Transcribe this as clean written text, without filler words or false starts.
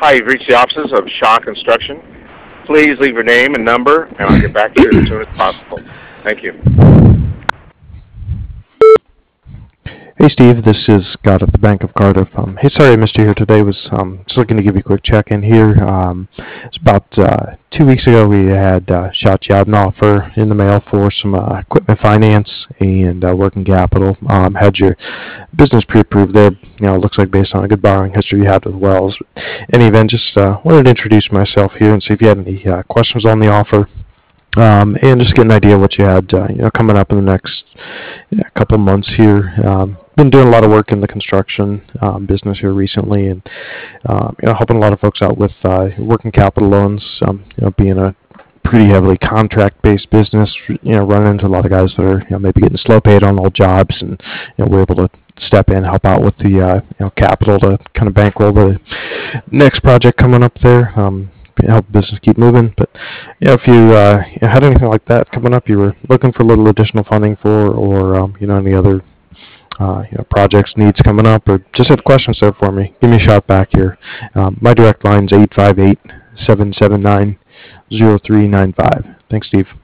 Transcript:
Hi, you've reached the offices of Shaw Construction. Please leave your name and number, and I'll get back to you as soon as possible. Thank you. Hey Steve, this is Scott at the Bank of Cardiff. Hey, sorry I missed you here today. Was just looking to give you a quick check-in here. It's about 2 weeks ago we had shot you out an offer in the mail for some equipment finance and working capital. Had your business pre-approved there. Looks like based on a good borrowing history you had with Wells. In any event, just wanted to introduce myself here and see if you had any questions on the offer. And just get an idea of what you had, coming up in the next couple months here. Been doing a lot of work in the construction business here recently, and helping a lot of folks out with working capital loans. Being a pretty heavily contract-based business, running into a lot of guys that are maybe getting slow paid on old jobs, and we're able to step in, help out with the capital to kind of bankroll the next project coming up there. Help the business keep moving. But if you had anything like that coming up, you were looking for a little additional funding for, or any other projects needs coming up, or just have questions there for me, give me a shout back here. My direct line is 858-779-0395. Thanks, Steve.